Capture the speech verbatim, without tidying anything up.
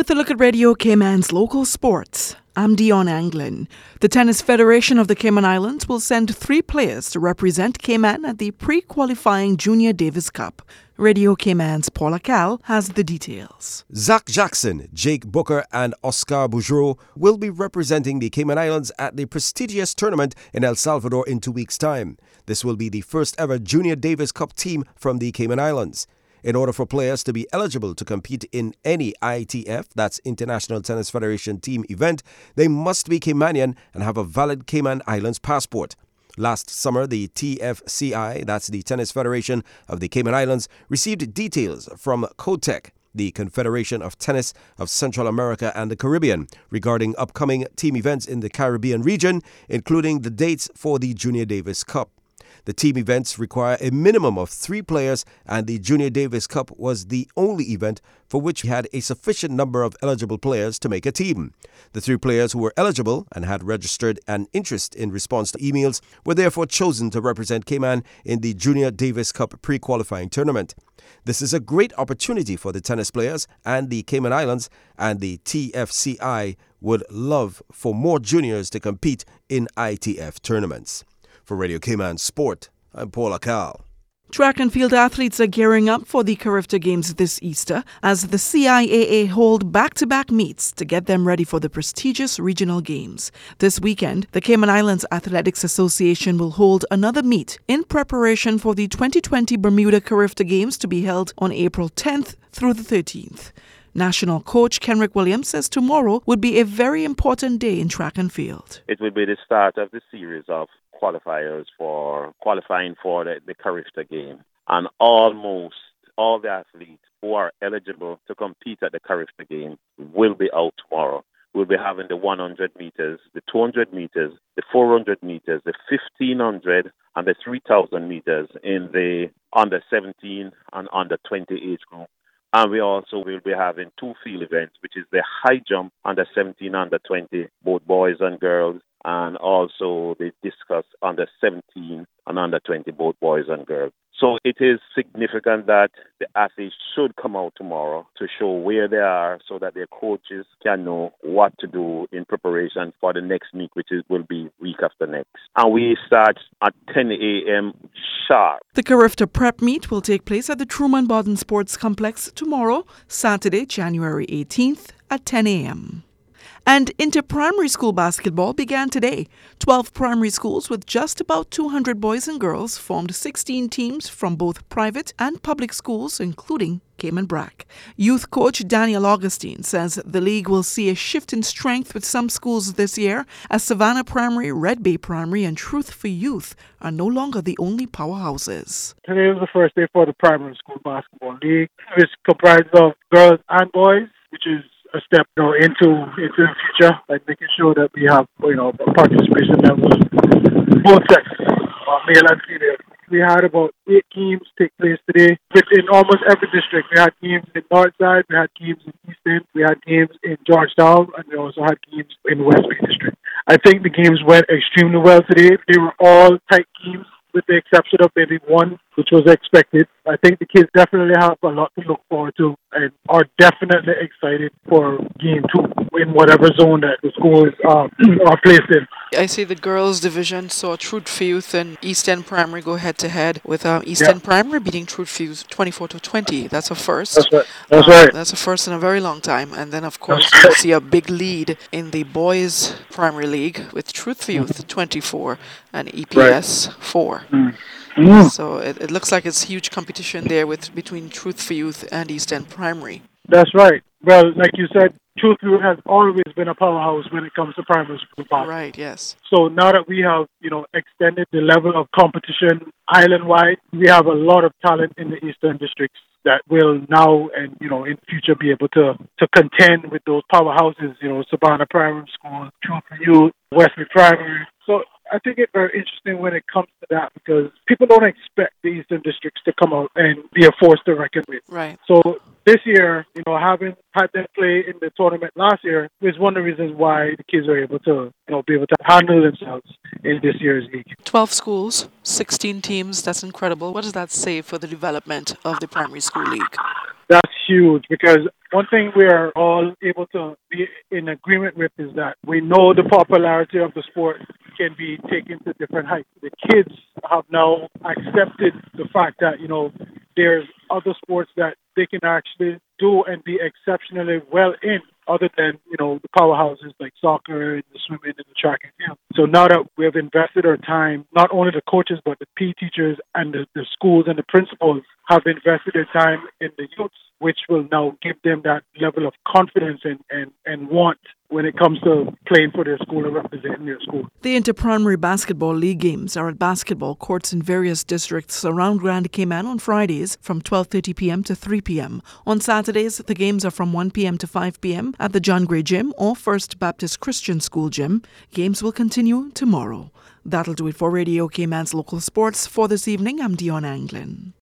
With a look at Radio Cayman's local sports, I'm Dion Anglin. The Tennis Federation of the Cayman Islands will send three players to represent Cayman at the pre-qualifying Junior Davis Cup. Radio Cayman's Paula Cal has the details. Zach Jackson, Jake Booker and Oscar Boudreau will be representing the Cayman Islands at the prestigious tournament in El Salvador in two weeks' time. This will be the first ever Junior Davis Cup team from the Cayman Islands. In order for players to be eligible to compete in any I T F, that's International Tennis Federation team event, they must be Caymanian and have a valid Cayman Islands passport. Last summer, the T F C I, that's the Tennis Federation of the Cayman Islands, received details from COTEC, the Confederation of Tennis of Central America and the Caribbean, regarding upcoming team events in the Caribbean region, including the dates for the Junior Davis Cup. The team events require a minimum of three players, and the Junior Davis Cup was the only event for which we had a sufficient number of eligible players to make a team. The three players who were eligible and had registered an interest in response to emails were therefore chosen to represent Cayman in the Junior Davis Cup pre-qualifying tournament. This is a great opportunity for the tennis players and the Cayman Islands, and the T F C I would love for more juniors to compete in I T F tournaments. For Radio Cayman Sport, I'm Paula Cal. Track and field athletes are gearing up for the Carifta Games this Easter as the C I A A hold back-to-back meets to get them ready for the prestigious regional games. This weekend, the Cayman Islands Athletics Association will hold another meet in preparation for the twenty twenty Bermuda Carifta Games to be held on April tenth through the thirteenth. National coach Kenrick Williams says tomorrow would be a very important day in track and field. It will be the start of the series of qualifiers for qualifying for the, the Carifta game. And almost all the athletes who are eligible to compete at the Carifta game will be out tomorrow. We'll be having the one hundred meters, the two hundred meters, the four hundred meters, the fifteen hundred, and the three thousand meters in the under seventeen and under twenty age group. And we also will be having two field events, which is the high jump under seventeen, under twenty, both boys and girls, and also the discus under seventeen and under twenty, both boys and girls. So it is significant that the athletes should come out tomorrow to show where they are so that their coaches can know what to do in preparation for the next meet, which is, will be week after next. And we start at ten a.m. sharp. The Carifta Prep Meet will take place at the Truman Bodden Sports Complex tomorrow, Saturday, January eighteenth at ten a.m. And inter-primary school basketball began today. twelve primary schools with just about two hundred boys and girls formed sixteen teams from both private and public schools, including Cayman Brac. Youth coach Daniel Augustine says the league will see a shift in strength with some schools this year, as Savannah Primary, Red Bay Primary, and Truth for Youth are no longer the only powerhouses. Today was the first day for the primary school basketball league, which comprises of girls and boys, which is a step, you know, into into the future, like making sure that we have, you know, participation levels both sexes, uh, male and female. We had about eight games take place today. In almost every district, we had games in Northside, we had games in Easton, we had games in Georgetown, and we also had games in West Bay District. I think the games went extremely well today. They were all tight games, with the exception of maybe one, which was expected. I think the kids definitely have a lot to look forward to and are definitely excited for game two in whatever zone that the schools um, are placed in. I see the girls' division saw Truth for Youth and East End Primary go head-to-head with um, East End yeah. Primary beating Truth for Youth twenty-four to twenty. That's a first. That's right. That's um, right. That's a first in a very long time. And then, of course, you see a big lead in the boys' Primary League with Truth for Youth twenty-four and E P S right. four. Mm. Mm. So it, it looks like it's huge competition there with between Truth for Youth and East End Primary. That's right. Well, like you said, Truth for Youth has always been a powerhouse when it comes to primary school basketball. Right, yes. So now that we have, you know, extended the level of competition island-wide, we have a lot of talent in the Eastern districts that will now and, you know, in future be able to, to contend with those powerhouses, you know, Savannah Primary School, Truth for Youth, Wesley Primary. So I think it's very interesting when it comes to that because people don't expect the Eastern districts to come out and be a force to reckon with. Right. So this year, you know, having had them play in the tournament last year is one of the reasons why the kids are able to, you know, be able to handle themselves in this year's league. twelve schools, sixteen teams, that's incredible. What does that say for the development of the primary school league? That's huge because one thing we are all able to be in agreement with is that we know the popularity of the sport can be taken to different heights. The kids have now accepted the fact that, you know, there's other sports that they can actually do and be exceptionally well in, other than, you know, the powerhouses like soccer and the swimming and the track and field. So now that we have invested our time, not only the coaches, but the P E teachers and the, the schools and the principals have invested their time in the youths, which will now give them that level of confidence and, and, and want when it comes to playing for their school and representing their school. The Inter-Primary Basketball League games are at basketball courts in various districts around Grand Cayman on Fridays from twelve thirty p.m. to three p.m. On Saturdays, the games are from one p.m. to five p.m. at the John Gray Gym or First Baptist Christian School Gym. Games will continue tomorrow. That'll do it for Radio Cayman's local sports for this evening. I'm Dion Anglin.